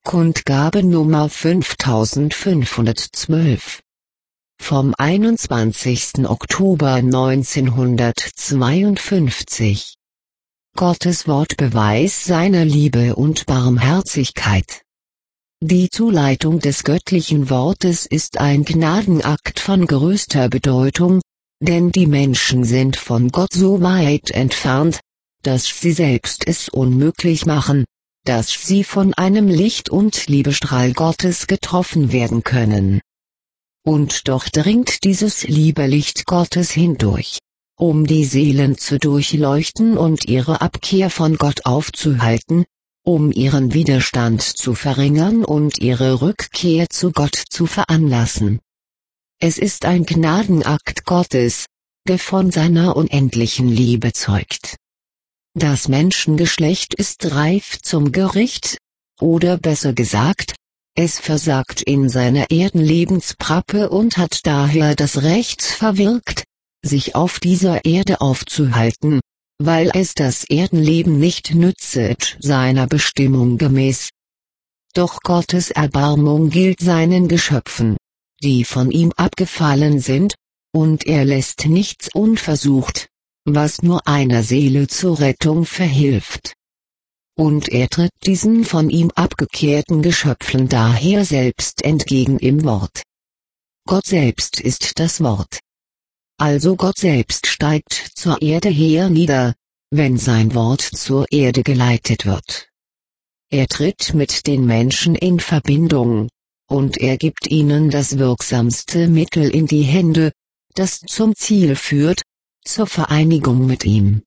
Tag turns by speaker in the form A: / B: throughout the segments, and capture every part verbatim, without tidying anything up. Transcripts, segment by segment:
A: Kundgabe Nummer fünftausendfünfhundertzwölf. Vom einundzwanzigsten Oktober neunzehnhundertzweiundfünfzig. Gottes Wort Beweis seiner Liebe und Barmherzigkeit. Die Zuleitung des göttlichen Wortes ist ein Gnadenakt von größter Bedeutung, denn die Menschen sind von Gott so weit entfernt, dass sie selbst es unmöglich machen, dass sie von einem Licht- und Liebestrahl Gottes getroffen werden können. Und doch dringt dieses Liebelicht Gottes hindurch, um die Seelen zu durchleuchten und ihre Abkehr von Gott aufzuhalten, um ihren Widerstand zu verringern und ihre Rückkehr zu Gott zu veranlassen. Es ist ein Gnadenakt Gottes, der von seiner unendlichen Liebe zeugt. Das Menschengeschlecht ist reif zum Gericht, oder besser gesagt, es versagt in seiner Erdenlebensprappe und hat daher das Recht verwirkt, sich auf dieser Erde aufzuhalten, weil es das Erdenleben nicht nützet seiner Bestimmung gemäß. Doch Gottes Erbarmung gilt seinen Geschöpfen, die von ihm abgefallen sind, und er lässt nichts unversucht, was nur einer Seele zur Rettung verhilft. Und er tritt diesen von ihm abgekehrten Geschöpfen daher selbst entgegen im Wort. Gott selbst ist das Wort. Also Gott selbst steigt zur Erde hernieder, wenn sein Wort zur Erde geleitet wird. Er tritt mit den Menschen in Verbindung, und er gibt ihnen das wirksamste Mittel in die Hände, das zum Ziel führt, zur Vereinigung mit ihm.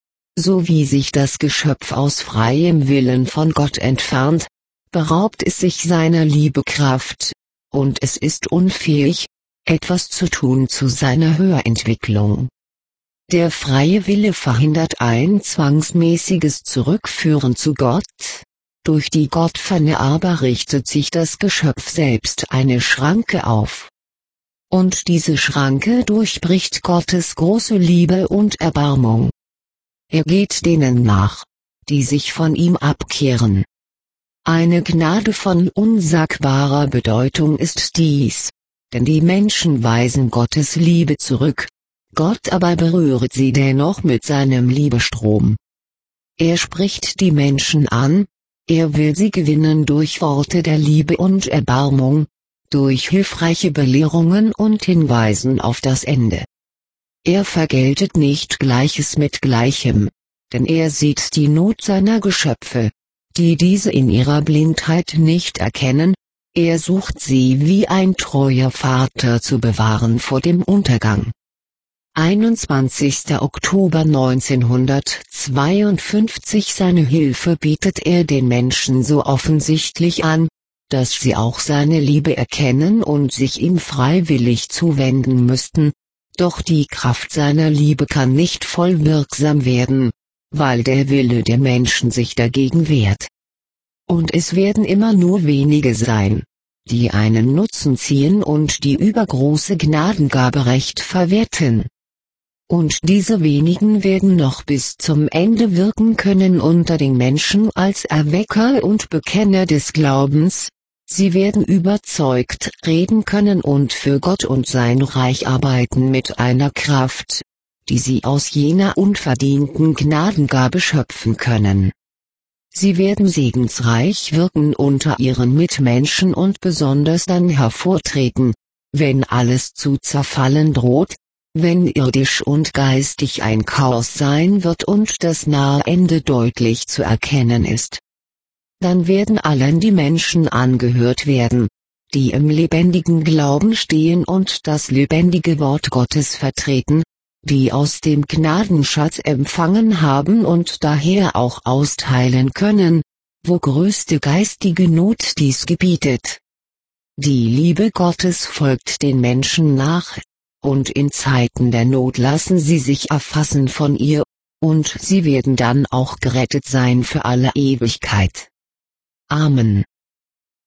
A: So wie sich das Geschöpf aus freiem Willen von Gott entfernt, beraubt es sich seiner Liebekraft, und es ist unfähig, etwas zu tun zu seiner Höherentwicklung. Der freie Wille verhindert ein zwangsmäßiges Zurückführen zu Gott, durch die Gottferne aber richtet sich das Geschöpf selbst eine Schranke auf. Und diese Schranke durchbricht Gottes große Liebe und Erbarmung. Er geht denen nach, die sich von ihm abkehren. Eine Gnade von unsagbarer Bedeutung ist dies, denn die Menschen weisen Gottes Liebe zurück, Gott aber berührt sie dennoch mit seinem Liebestrom. Er spricht die Menschen an, er will sie gewinnen durch Worte der Liebe und Erbarmung, durch hilfreiche Belehrungen und Hinweisen auf das Ende. Er vergeltet nicht Gleiches mit Gleichem, denn er sieht die Not seiner Geschöpfe, die diese in ihrer Blindheit nicht erkennen, er sucht sie wie ein treuer Vater zu bewahren vor dem Untergang. einundzwanzigster Oktober neunzehnhundertzweiundfünfzig. Seine Hilfe bietet er den Menschen so offensichtlich an, dass sie auch seine Liebe erkennen und sich ihm freiwillig zuwenden müssten, doch die Kraft seiner Liebe kann nicht voll wirksam werden, weil der Wille der Menschen sich dagegen wehrt. Und es werden immer nur wenige sein, die einen Nutzen ziehen und die übergroße Gnadengabe recht verwerten. Und diese wenigen werden noch bis zum Ende wirken können unter den Menschen als Erwecker und Bekenner des Glaubens. Sie werden überzeugt reden können und für Gott und sein Reich arbeiten mit einer Kraft, die sie aus jener unverdienten Gnadengabe schöpfen können. Sie werden segensreich wirken unter ihren Mitmenschen und besonders dann hervortreten, wenn alles zu zerfallen droht, wenn irdisch und geistig ein Chaos sein wird und das nahe Ende deutlich zu erkennen ist. Dann werden allen die Menschen angehört werden, die im lebendigen Glauben stehen und das lebendige Wort Gottes vertreten, die aus dem Gnadenschatz empfangen haben und daher auch austeilen können, wo größte geistige Not dies gebietet. Die Liebe Gottes folgt den Menschen nach, und in Zeiten der Not lassen sie sich erfassen von ihr, und sie werden dann auch gerettet sein für alle Ewigkeit. Amen.